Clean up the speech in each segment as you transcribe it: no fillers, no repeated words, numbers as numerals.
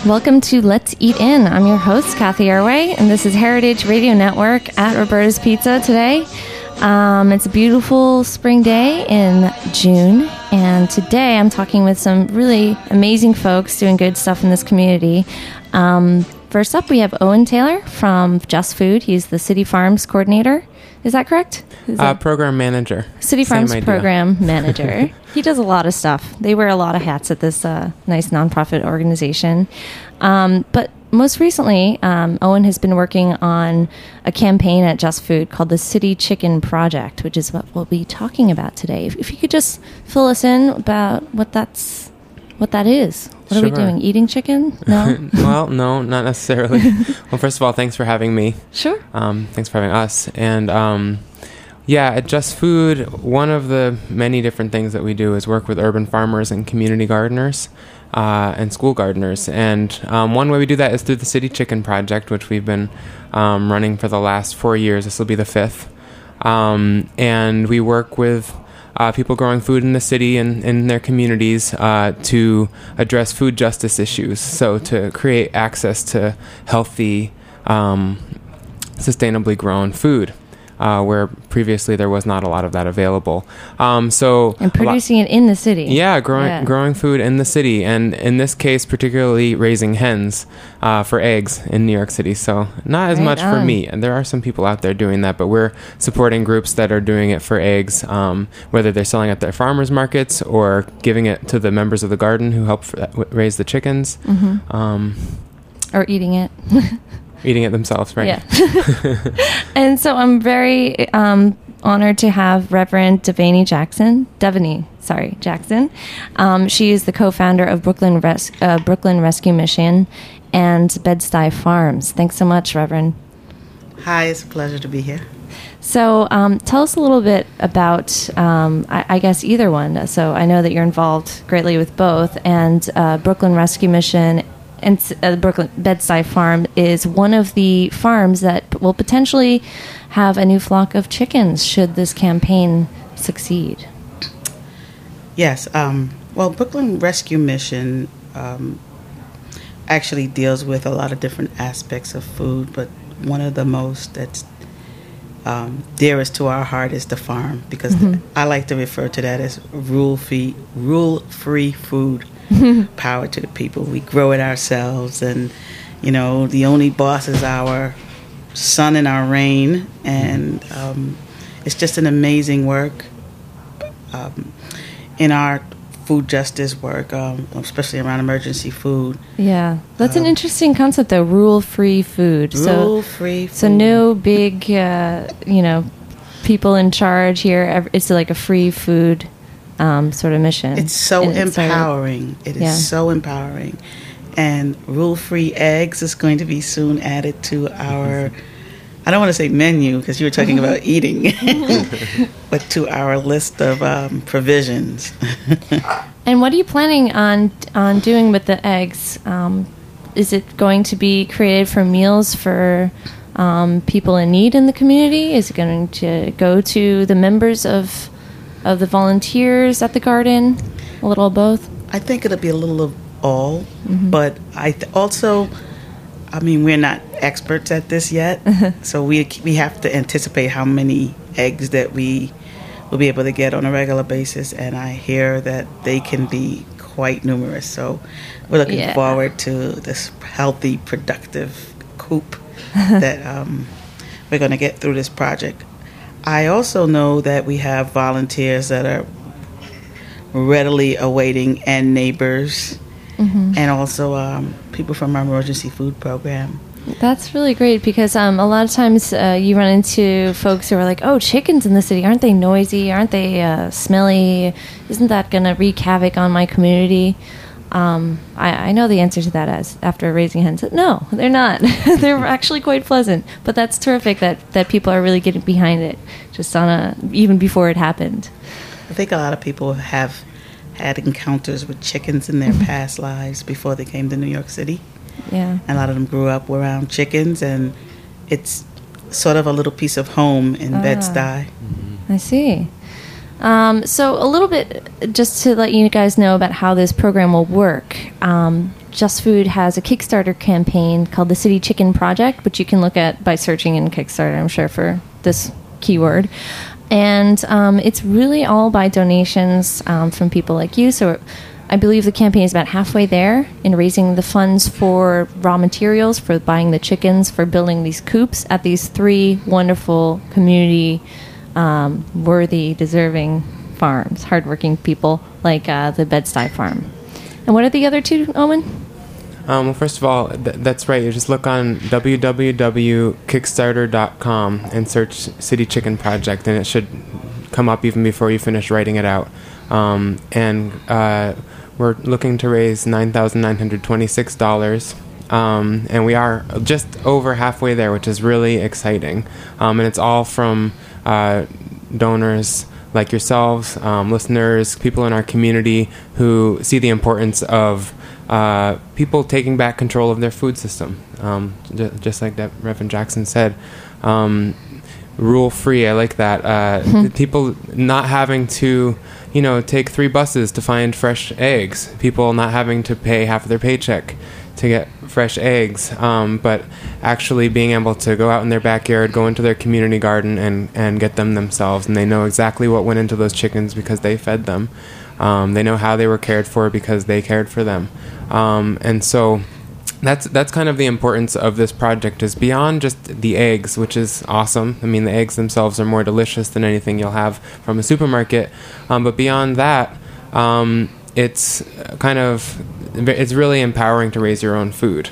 Welcome to Let's Eat In. I'm your host, Kathy Airway, and this is Heritage Radio Network at Roberta's Pizza today. It's a beautiful spring day in June, and today I'm talking with some really amazing folks doing good stuff in this community. First up, we have Owen Taylor from Just Food. He's the City Farms coordinator. Is that correct? Program manager. City Farms program manager. He does a lot of stuff. They wear a lot of hats at this nice nonprofit organization. But most recently, Owen has been working on a campaign at Just Food called the City Chicken Project, which is what we'll be talking about today. If you could just fill us in about what that is. What are we doing? Eating chicken? No? Well, no, not necessarily. Well, first of all, thanks for having me. Sure. Thanks for having us. And at Just Food, one of the many different things that we do is work with urban farmers and community gardeners and school gardeners. And one way we do that is through the City Chicken Project, which we've been running for the last 4 years. This will be the 5th. And we work with people growing food in the city and in their communities to address food justice issues. So to create access to healthy, sustainably grown food, where previously there was not a lot of that available. And producing it in the city. Yeah, growing food in the city. And in this case, particularly raising hens for eggs in New York City. So not as much for meat. And there are some people out there doing that, but we're supporting groups that are doing it for eggs, whether they're selling at their farmers markets or giving it to the members of the garden who help raise the chickens. Or eating it. Eating it themselves, right? Yeah. And so I'm very honored to have Reverend Devaney Jackson. She is the co-founder of Brooklyn Rescue Mission and Bed-Stuy Farms. Thanks so much, Reverend. Hi, it's a pleasure to be here. So tell us a little bit about, I guess, either one. So I know that you're involved greatly with both, and Brooklyn Rescue Mission and the Brooklyn Bed-Stuy Farm is one of the farms that will potentially have a new flock of chickens should this campaign succeed. Yes. Well, Brooklyn Rescue Mission actually deals with a lot of different aspects of food, but one of the most that's dearest to our heart is the farm, because I like to refer to that as rule-free food. Power to the people. We grow it ourselves, and the only boss is our sun and our rain, and it's just an amazing work in our food justice work, especially around emergency food. Yeah, that's an interesting concept, though. Rule-free food. Rule-free food. So no big, people in charge here. It's like a free food sort of mission. It's so empowering. It is so empowering. And rule-free eggs is going to be soon added to our, I don't want to say menu because you were talking about eating, but to our list of provisions. And what are you planning on doing with the eggs? Is it going to be created for meals for people in need in the community? Is it going to go to the members of the volunteers at the garden? A little of both? I think it'll be a little of all, but we're not experts at this yet, so we have to anticipate how many eggs that we will be able to get on a regular basis, and I hear that they can be quite numerous, so we're looking forward to this healthy, productive coop that we're going to get through this project. I also know that we have volunteers that are readily awaiting, and neighbors, and also people from our emergency food program. That's really great, because a lot of times you run into folks who are like, oh, chickens in the city, aren't they noisy? Aren't they smelly? Isn't that going to wreak havoc on my community? I know the answer to that as after raising hens. No, they're not. They're actually quite pleasant. But that's terrific that people are really getting behind it, just even before it happened. I think a lot of people have had encounters with chickens in their past lives before they came to New York City. Yeah. And a lot of them grew up around chickens, and it's sort of a little piece of home in Bed-Stuy. I see. So a little bit, just to let you guys know about how this program will work. Just Food has a Kickstarter campaign called the City Chicken Project, which you can look at by searching in Kickstarter, I'm sure, for this keyword. And it's really all by donations from people like you. So I believe the campaign is about halfway there in raising the funds for raw materials, for buying the chickens, for building these coops at these 3 wonderful community worthy, deserving farms, hardworking people like the Bed-Stuy farm. And what are the other 2, Owen? Well, first of all, that's right. You just look on www.kickstarter.com and search City Chicken Project, and it should come up even before you finish writing it out. We're looking to raise $9,926. And we are just over halfway there, which is really exciting. And it's all from donors like yourselves, listeners, people in our community who see the importance of people taking back control of their food system. Just like that Reverend Jackson said, rule free. I like that. People not having to, take 3 buses to find fresh eggs. People not having to pay half of their paycheck to get fresh eggs, but actually being able to go out in their backyard, go into their community garden and get them themselves. And they know exactly what went into those chickens because they fed them. They know how they were cared for because they cared for them. And so that's kind of the importance of this project, is beyond just the eggs, which is awesome. I mean, the eggs themselves are more delicious than anything you'll have from a supermarket. But beyond that, it's really empowering to raise your own food.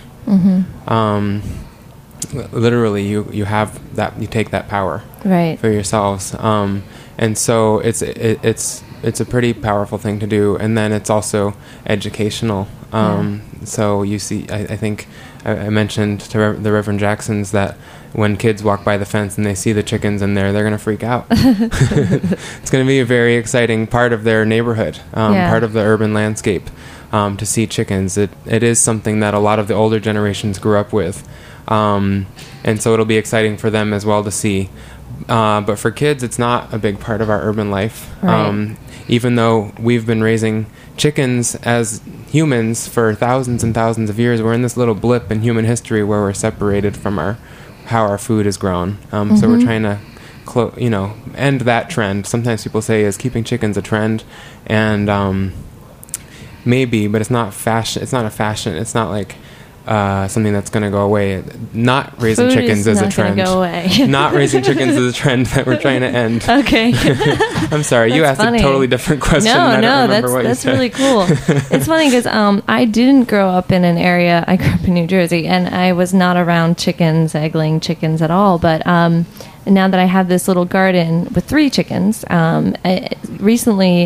Literally, you have that, you take that power right for yourselves. And so it's a pretty powerful thing to do. And then it's also educational. So you see, I think I mentioned to the Reverend Jacksons that when kids walk by the fence and they see the chickens in there, they're going to freak out. It's going to be a very exciting part of their neighborhood, part of the urban landscape, to see chickens. It is something that a lot of the older generations grew up with. And so it'll be exciting for them as well to see. But for kids, it's not a big part of our urban life. Right. Even though we've been raising chickens as humans for thousands and thousands of years, we're in this little blip in human history where we're separated from how our food is grown. So we're trying to end that trend. Sometimes people say, is keeping chickens a trend? And maybe, but it's not fashion. It's not a fashion. It's not like something that's going to go away. Not raising Food chickens is a trend. Go away. Not raising chickens is a trend that we're trying to end. Okay. I'm sorry, you asked a totally different question. That's really cool. It's funny because I didn't grow up in an area. I grew up in New Jersey, and I was not around chickens, egg-laying chickens at all. But now that I have this little garden with 3 chickens, recently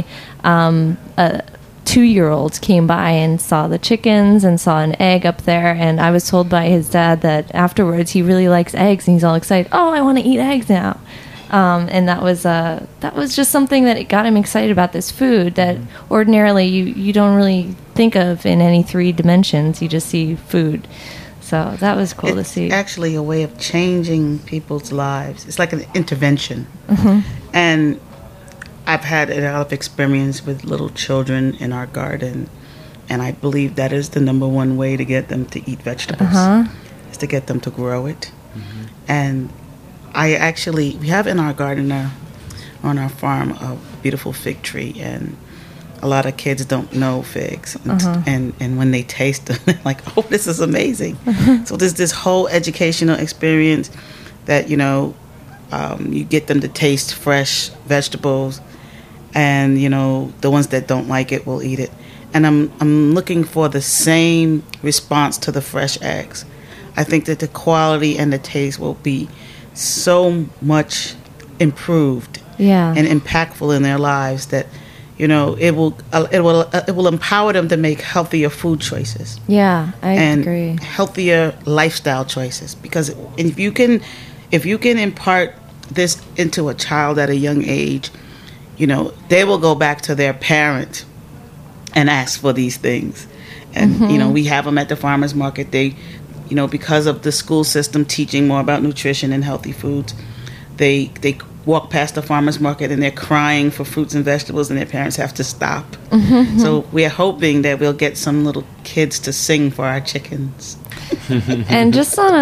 2-year-old came by and saw the chickens and saw an egg up there, and I was told by his dad that afterwards he really likes eggs and he's all excited. Oh, I want to eat eggs now. And that was just something that got him excited about this food that ordinarily you don't really think of in any 3 dimensions. You just see food. So that was cool to see. It's actually a way of changing people's lives. It's like an intervention. And I've had a lot of experience with little children in our garden, and I believe that is the number one way to get them to eat vegetables, is to get them to grow it. And we have in our garden on our farm a beautiful fig tree, and a lot of kids don't know figs. And when they taste them, they're like, oh, this is amazing. So there's this whole educational experience that, you get them to taste fresh vegetables. And, the ones that don't like it will eat it. And I'm looking for the same response to the fresh eggs. I think that the quality and the taste will be so much improved and impactful in their lives that, it will empower them to make healthier food choices. Yeah, I agree. And healthier lifestyle choices. Because if you can impart this into a child at a young age, they will go back to their parent and ask for these things. And, we have them at the farmer's market. They, because of the school system teaching more about nutrition and healthy foods, they walk past the farmer's market and they're crying for fruits and vegetables and their parents have to stop. So we are hoping that we'll get some little kids to sing for our chickens. And just on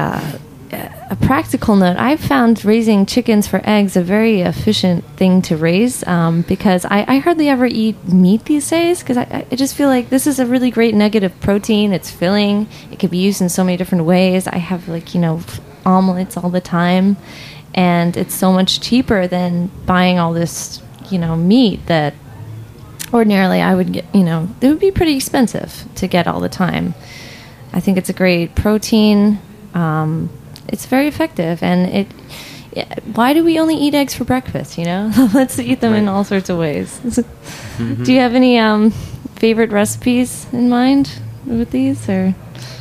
a practical note, I've found raising chickens for eggs a very efficient thing to raise, because I hardly ever eat meat these days, because I just feel like this is a really great negative protein. It's filling. It could be used in so many different ways. I have omelets all the time, and it's so much cheaper than buying all this meat that ordinarily I would get. It would be pretty expensive to get all the time. I think it's a great protein. It's very effective, and why do we only eat eggs for breakfast? Let's eat them in all sorts of ways. Do you have any favorite recipes in mind with these, or?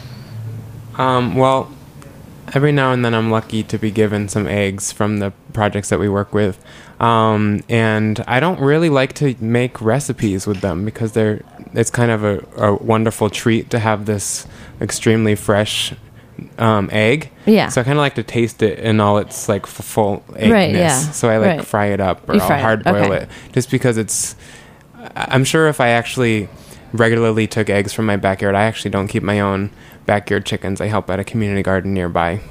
Well, every now and then I'm lucky to be given some eggs from the projects that we work with, and I don't really like to make recipes with them because it's kind of a wonderful treat to have this extremely fresh egg. Yeah. So I kind of like to taste it in all its full eggness. Right, yeah. So I fry it up, or I'll hard boil it, just because I'm sure if I actually regularly took eggs from my backyard, I actually don't keep my own backyard chickens. I help at a community garden nearby.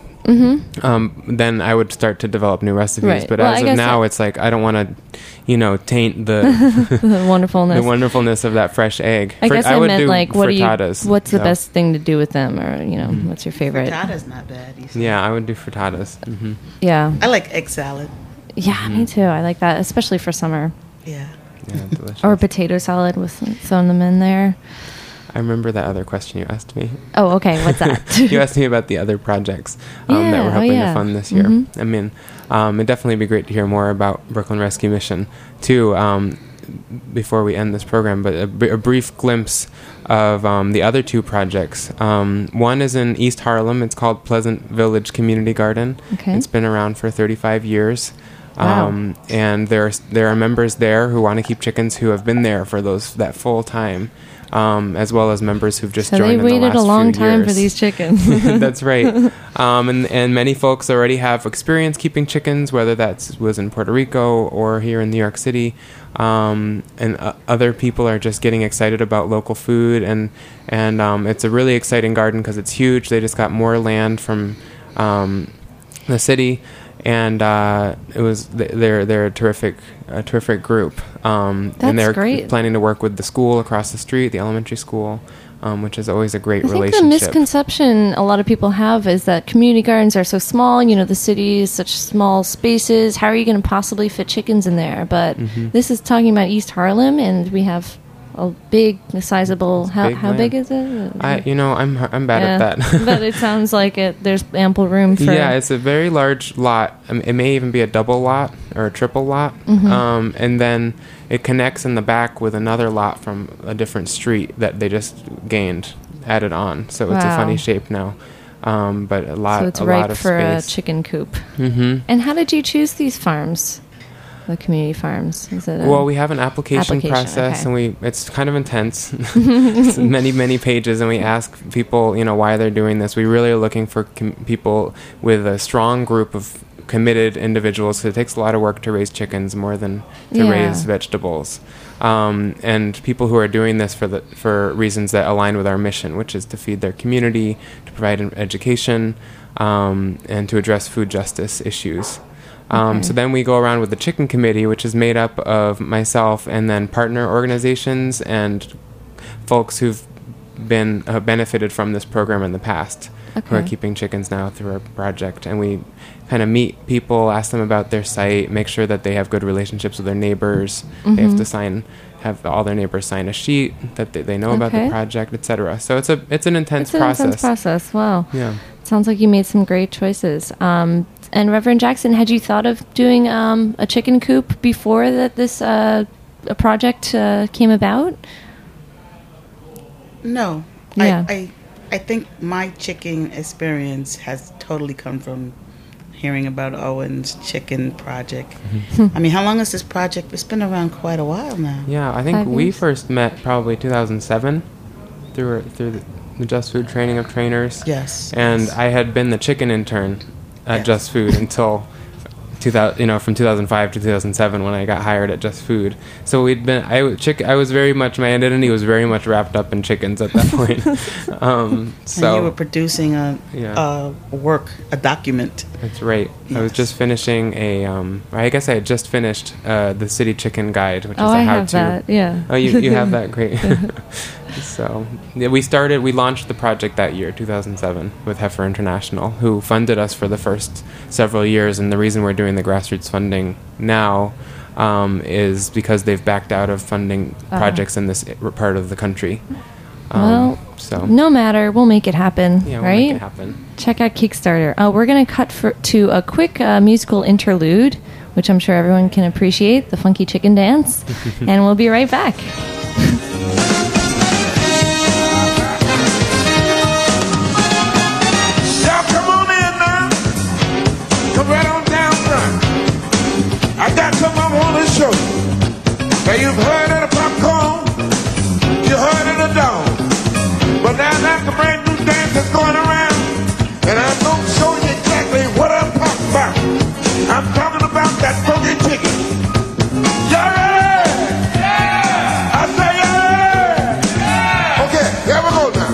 Then I would start to develop new recipes. Right. But as of now, it's like I don't want to, taint the the wonderfulness of that fresh egg. I guess I meant frittatas. What's the best thing to do with them, or what's your favorite? Frittata's not bad. Yeah, I would do frittatas. Yeah, I like egg salad. Yeah, me too. I like that, especially for summer. Yeah, delicious. Or potato salad with throwing them in there. I remember that other question you asked me. Oh, okay. What's that? You asked me about the other projects that we're helping to fund this year. I mean, it'd definitely be great to hear more about Brooklyn Rescue Mission, too, before we end this program. But a brief glimpse of the other two projects. One is in East Harlem. It's called Pleasant Village Community Garden. Okay. It's been around for 35 years. Wow. And there are members there who want to keep chickens who have been there for that full time. As well as members who've just joined in the last few years. So they waited a long time for these chickens. That's right. And many folks already have experience keeping chickens, whether that was in Puerto Rico or here in New York City. And other people are just getting excited about local food. And it's a really exciting garden because it's huge. They just got more land from the city. And they're a terrific group. And they're great. Planning to work with the school across the street, the elementary school, which is always a great relationship. I think the misconception a lot of people have is that community gardens are so small. The city is such small spaces. How are you going to possibly fit chickens in there? But this is talking about East Harlem, and we have a big, sizable. How big is it? I'm bad at that. But it sounds like there's ample room for. Yeah, it's a very large lot. It may even be a double lot or a triple lot, and then it connects in the back with another lot from a different street that they just added on. So it's a funny shape now. But a lot. So it's a ripe lot of for space. a chicken coop. And how did you choose these farms? The community farms? Is it we have an application process, okay. and it's kind of intense. It's many pages, and we ask people, why they're doing this. We really are looking for people with a strong group of committed individuals. So it takes a lot of work to raise chickens more than to raise vegetables, and people who are doing this for reasons that align with our mission, which is to feed their community, to provide an education, and to address food justice issues. So then we go around with the chicken committee, which is made up of myself and then partner organizations and folks who've been benefited from this program in the past, who are keeping chickens now through our project. And we kind of meet people, ask them about their site, make sure that they have good relationships with their neighbors. They have to have all their neighbors sign a sheet that they know about the project, etc. So it's an intense process. Intense process. Wow. Yeah. Sounds like you made some great choices. And Reverend Jackson, had you thought of doing a chicken coop before that this project came about? No. Yeah. I think my chicken experience has totally come from hearing about Owen's chicken project. I mean, how long is this project? It's been around quite a while now. Yeah, I think we first met probably 2007 through the Just Food Training of Trainers. Yes. And I had been the chicken intern at Just Food until from 2005 to 2007 when I got hired at Just Food. So I was very much, my identity was very much wrapped up in chickens at that point. And you were producing a document. That's right. Yes. I was just finishing I guess I had just finished the City Chicken Guide, which is a how-to. I have that, yeah. Oh, you have that? Great. So we launched the project that year, 2007, with Heifer International, who funded us for the first several years. And the reason we're doing the grassroots funding now is because they've backed out of funding projects in this part of the country. No matter, we'll make it happen, yeah, right? We'll make it happen. Check out Kickstarter. We're going to cut to a quick musical interlude, which I'm sure everyone can appreciate, the funky chicken dance, and we'll be right back. I got something I want to show you. Now you've heard of the popcorn, you heard of the dog, but now that's a brand new dance that's going around, and I'm going to show you exactly what I'm talking about. I'm talking about that funky chicken. Y'all ready? Yeah! I say yeah! Yeah! Okay, here we go now.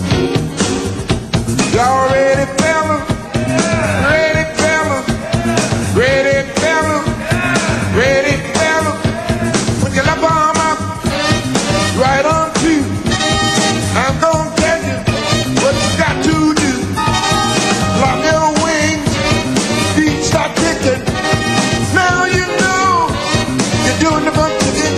Y'all ready, fellas? Ready, fellas? Ready, fellas? Ready, fellas? Put your left arm up, right on cue. I'm gonna tell you what you got to do. Flop your wings, feet start kicking. Now you know you're doing the funky chicken.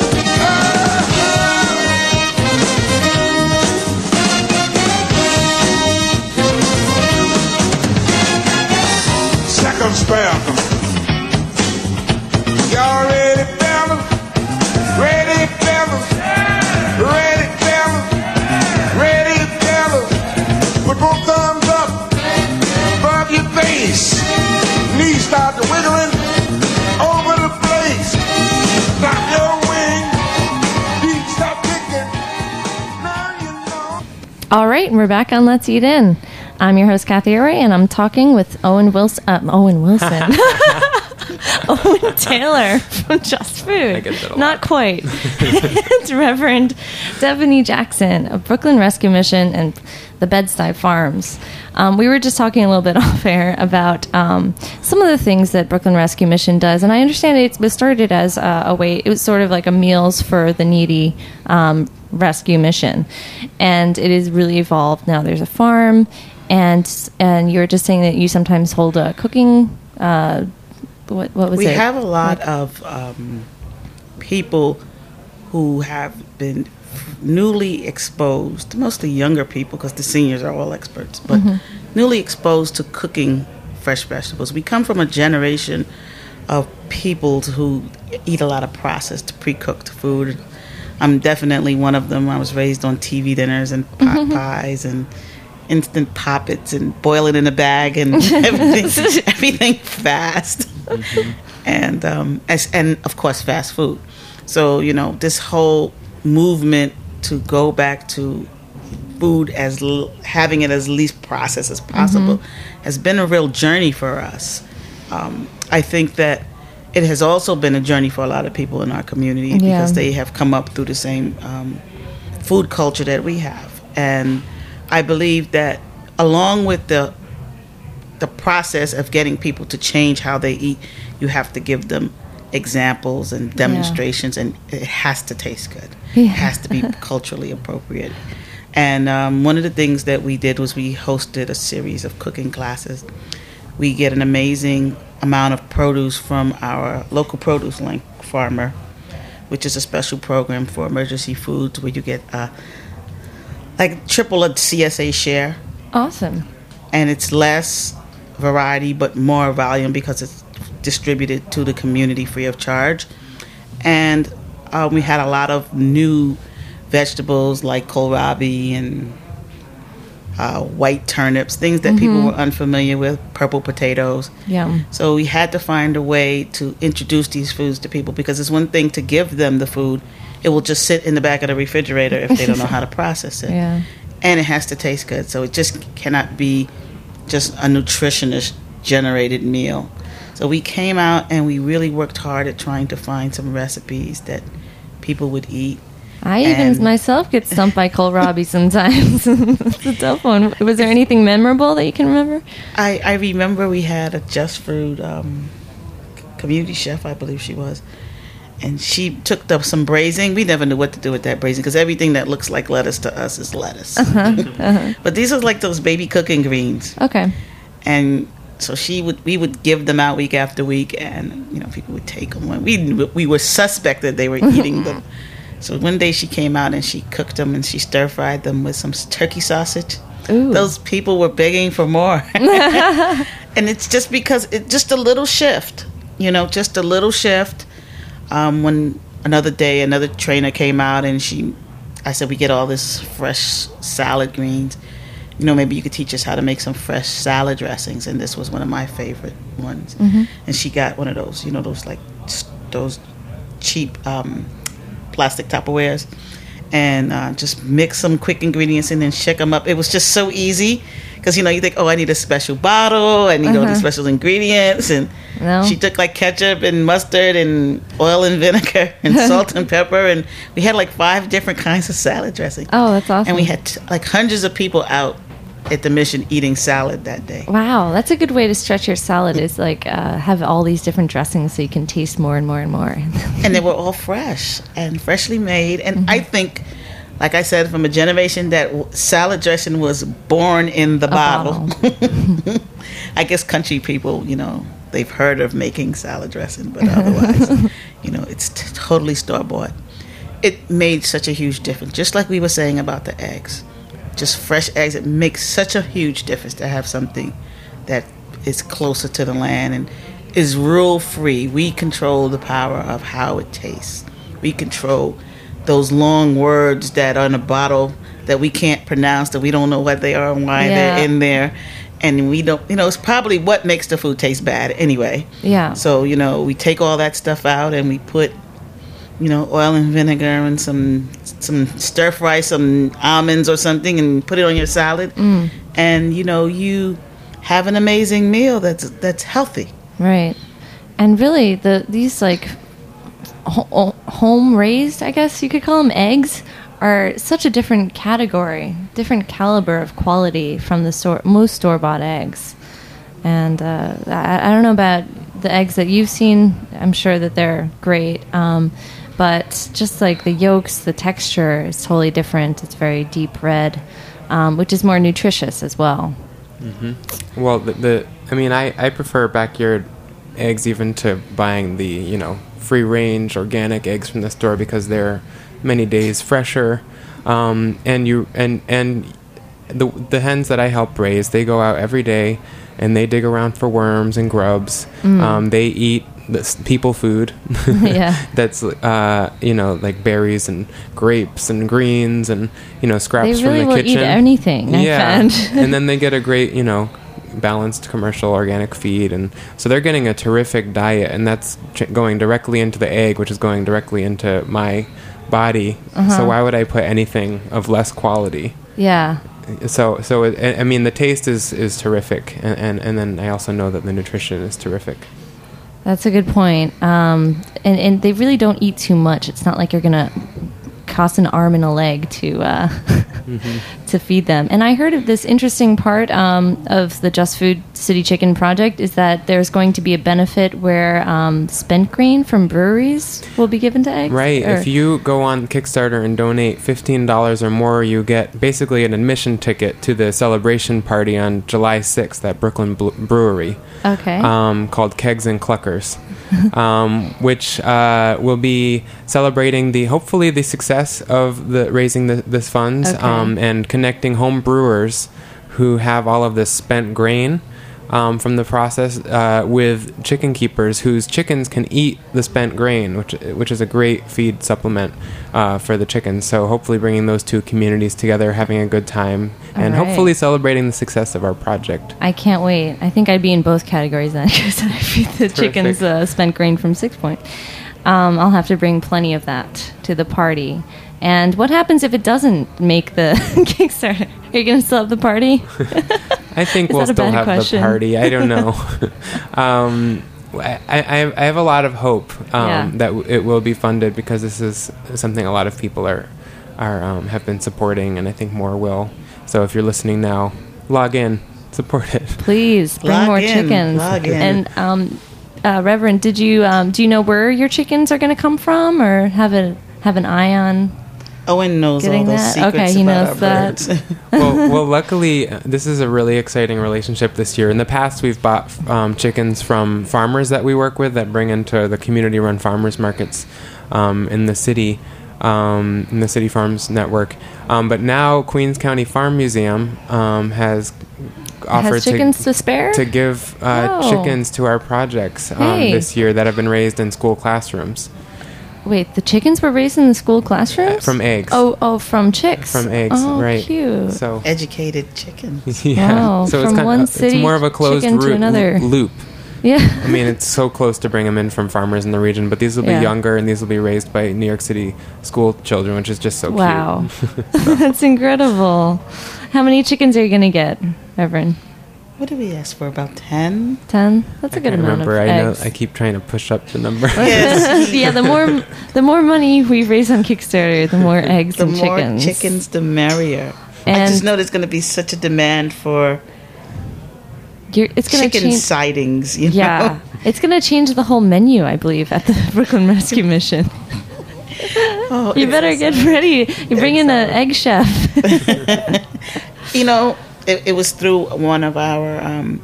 Second spell. Y'all ready, fellas? Ready, fellas? Ready, fellas? Ready, fellas? Put both thumbs up above your face. Knees start to wiggling over the place. Flap your wings. Feet start kicking. Now you know. All right, and we're back on Let's Eat In. I'm your host, Kathy Array, and I'm talking with Owen Wilson. Owen Taylor from Just Food. I get that a lot. Not quite. It's Reverend Stephanie Jackson of Brooklyn Rescue Mission and the Bed-Stuy Farms. We were just talking a little bit off air about some of the things that Brooklyn Rescue Mission does, and I understand it was started as a way. It was sort of like a Meals for the Needy rescue mission, and it is really evolved. Now there's a farm, and you're just saying that you sometimes hold a cooking. What was it? We have a lot of people who have been newly exposed, mostly younger people, because the seniors are all experts, but newly exposed to cooking fresh vegetables. We come from a generation of people who eat a lot of processed, pre-cooked food. I'm definitely one of them. I was raised on TV dinners and pot pies and instant poppets and boil it in a bag and everything fast. And of course fast food. So, this whole movement to go back to food as having it as least processed as possible has been a real journey for us. I think that it has also been a journey for a lot of people in our community because they have come up through the same food culture that we have. And I believe that along with the process of getting people to change how they eat, you have to give them examples and demonstrations, and it has to taste good. It has to be culturally appropriate. And one of the things that we did was we hosted a series of cooking classes. We get an amazing amount of produce from our local produce link farmer, which is a special program for emergency foods where you get triple a CSA share. Awesome. And it's less variety but more volume because it's distributed to the community free of charge. And we had a lot of new vegetables like kohlrabi and white turnips, things that people were unfamiliar with, purple potatoes. Yeah. So we had to find a way to introduce these foods to people, because it's one thing to give them the food. It will just sit in the back of the refrigerator if they don't know how to process it. Yeah. And it has to taste good. So it just cannot be just a nutritionist generated meal. So we came out and we really worked hard at trying to find some recipes that people would eat. I even myself get stumped by kohlrabi sometimes. It's a tough one. Was there anything memorable that you can remember? I remember we had a Just Food community chef, I believe she was, and she took up some braising. We never knew what to do with that braising because everything that looks like lettuce to us is lettuce. But these are like those baby cooking greens. Okay. And so we would give them out week after week, and people would take them. We were suspect that they were eating them. So one day she came out and she cooked them and she stir fried them with some turkey sausage. Ooh. Those people were begging for more. And it's just because it's just a little shift, just a little shift. When another day, another trainer came out and I said, we get all this fresh salad greens. Maybe you could teach us how to make some fresh salad dressings. And this was one of my favorite ones. Mm-hmm. And she got one of those, those cheap plastic Tupperwares, and just mix some quick ingredients in and shake them up. It was just so easy because you think, I need a special bottle, I need all these special ingredients, and she took like ketchup and mustard and oil and vinegar and salt and pepper, and we had like 5 different kinds of salad dressing. Oh, that's awesome! And we had like hundreds of people out at the mission eating salad that day. Wow, that's a good way to stretch your salad, is like have all these different dressings so you can taste more and more and more. And they were all fresh and freshly made. And I think, like I said, from a generation that salad dressing was born in the bottle. I guess country people, they've heard of making salad dressing, but otherwise, it's totally store-bought. It made such a huge difference, just like we were saying about the eggs. Just fresh eggs, it makes such a huge difference to have something that is closer to the land and is rule-free. We control the power of how it tastes. We control those long words that are in a bottle that we can't pronounce, that we don't know what they are and why they're in there. And we don't, it's probably what makes the food taste bad anyway. Yeah. So, we take all that stuff out and we put oil and vinegar and some stir fry, some almonds or something, and put it on your salad, and you have an amazing meal that's healthy. Right, and really these like home raised, I guess you could call them, eggs are such a different category, different caliber of quality from the most store-bought eggs. And I don't know about the eggs that you've seen. I'm sure that they're great. But just like the yolks, the texture is totally different. It's very deep red, which is more nutritious as well. Mm-hmm. Well, I prefer backyard eggs even to buying the, free-range organic eggs from the store because they're many days fresher. And the hens that I help raise, they go out every day and they dig around for worms and grubs. They eat this people food that's like berries and grapes and greens and scraps they really from the kitchen. Eat anything. I found. And then they get a great balanced commercial organic feed, and so they're getting a terrific diet, and that's going directly into the egg, which is going directly into my body. So why would I put anything of less quality? Yeah. So the taste is terrific, and then I also know that the nutrition is terrific. That's a good point. And they really don't eat too much. It's not like you're going to cost an arm and a leg to to feed them. And I heard of this interesting part of the Just Food City Chicken project is that there's going to be a benefit where spent grain from breweries will be given to eggs. Right. If you go on Kickstarter and donate $15 or more, you get basically an admission ticket to the celebration party on July 6th at Brooklyn Brewery. Okay. Called Kegs and Cluckers, which will be celebrating hopefully the success of raising this funds, and connecting home brewers who have all of this spent grain from the process with chicken keepers whose chickens can eat the spent grain, which is a great feed supplement for the chickens. So hopefully bringing those two communities together, having a good time, and hopefully celebrating the success of our project. I can't wait. I think I'd be in both categories then because I feed the chickens spent grain from 6 Point. I'll have to bring plenty of that to the party. And what happens if it doesn't make the Kickstarter? Are you going to still have the party? I think we'll still have the party. I don't know. I have a lot of hope that it will be funded, because this is something a lot of people are have been supporting, and I think more will. So if you're listening now, log in, support it. Please bring Log more in, chickens. log in. And Reverend, do you know where your chickens are going to come from, or have an eye on? Owen knows all Getting those that? secrets Okay, he about knows our that. birds. well, luckily, this is a really exciting relationship this year. In the past, we've bought chickens from farmers that we work with that bring into the community-run farmers markets in the city farms network. But now Queens County Farm Museum has offered chickens to spare? to give chickens to our projects Hey. this year that have been raised in school classrooms. Wait, the chickens were raised in the school classrooms? From eggs. Oh, from chicks. From eggs, oh, right. Cute. So Educated chickens. yeah. Wow, So from one it's city more of a closed chicken to another. loop. Yeah. I mean, it's so close to bring them in from farmers in the region, but these will be Yeah. younger, and these will be raised by New York City school children, which is just so Wow. cute. That's incredible. How many chickens are you going to get, Reverend? What did we ask for? About 10? 10? That's a I good can't amount remember. of I know. eggs. I keep trying to push up the number. Yes. Yeah, the more money we raise on Kickstarter, the more eggs The and more chickens. chickens, the merrier. I And- just know there's going to be such a demand for It's going to chicken change. sightings. You know? Yeah, it's going to change the whole menu, I believe, at the Brooklyn Rescue Mission. Oh, You better get ready. You bring in an egg chef. You know, it was through one of our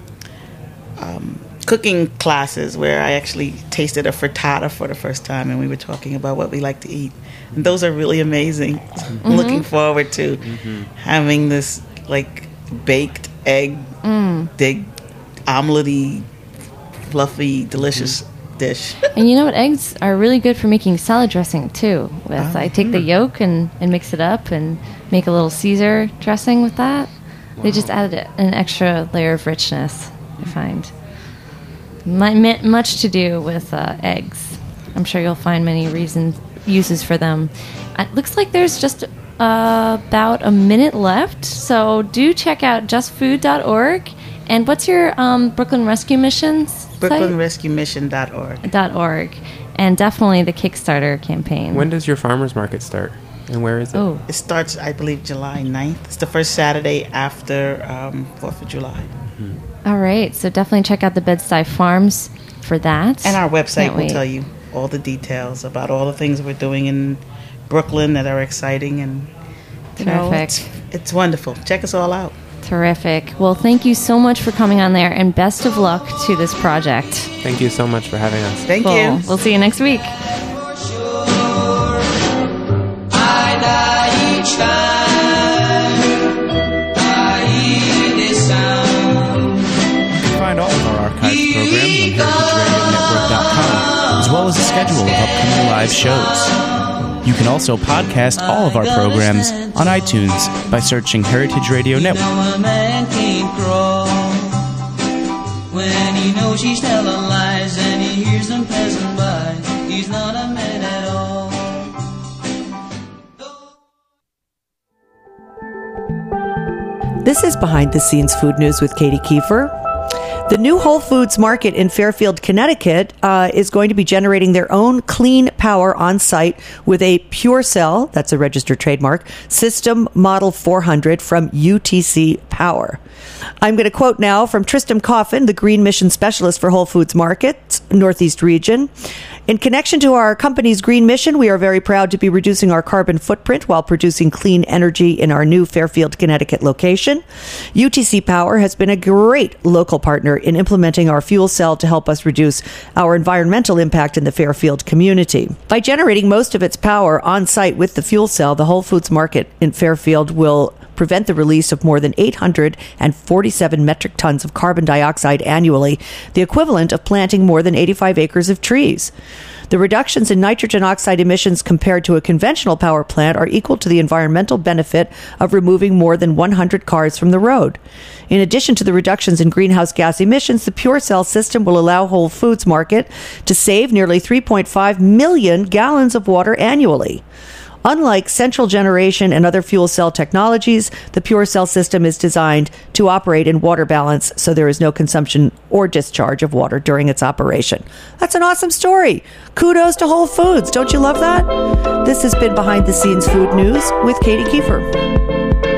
cooking classes where I actually tasted a frittata for the first time, and we were talking about what we like to eat. And those are really amazing. I'm looking forward to having this like baked egg, big omelette-y, fluffy, delicious dish. And you know what? Eggs are really good for making salad dressing too. I take the yolk and mix it up and make a little Caesar dressing with that. They just added an extra layer of richness, I find. Much to do with eggs. I'm sure you'll find many uses for them. It looks like there's just about a minute left, so do check out justfood.org. And what's your Brooklyn Rescue Mission's site? BrooklynRescueMission.org. .org. And definitely the Kickstarter campaign. When does your farmers market start, and where is it? Oh, It starts, I believe, July 9th. It's the first Saturday after 4th of July. all right. So definitely check out the Bed-Stuy Farms for that. And our website Can't will wait. tell you all the details about all the things we're doing in Brooklyn that are exciting. And you know, Terrific. it's wonderful. Check us all out. Terrific. Well, thank you so much for coming on there, and best of luck to this project. Thank you so much for having us. Thank Cool. you. We'll see you next week. Find all of our archived programs on heritageradionetwork.com, as well as a schedule of upcoming live shows. You can also podcast all of our programs on iTunes by searching Heritage Radio Network. A man can't crawl when he knows he's telling lies and he hears them passing by. He's not a man at all. This is Behind the Scenes Food News with Katie Kiefer. The new Whole Foods Market in Fairfield, Connecticut is going to be generating their own clean power on site with a PureCell, that's a registered trademark, system model 400 from UTC Power. I'm going to quote now from Tristram Coffin, the Green Mission Specialist for Whole Foods Market, Northeast Region. In connection to our company's green mission, we are very proud to be reducing our carbon footprint while producing clean energy in our new Fairfield, Connecticut location. UTC Power has been a great local partner in implementing our fuel cell to help us reduce our environmental impact in the Fairfield community. By generating most of its power on site with the fuel cell, the Whole Foods Market in Fairfield will prevent the release of more than 847 metric tons of carbon dioxide annually, the equivalent of planting more than 85 acres of trees. The reductions in nitrogen oxide emissions compared to a conventional power plant are equal to the environmental benefit of removing more than 100 cars from the road. In addition to the reductions in greenhouse gas emissions, the PureCell system will allow Whole Foods Market to save nearly 3.5 million gallons of water annually. Unlike central generation and other fuel cell technologies, the Pure Cell system is designed to operate in water balance, so there is no consumption or discharge of water during its operation. That's an awesome story. Kudos to Whole Foods. Don't you love that? This has been Behind the Scenes Food News with Katie Kiefer.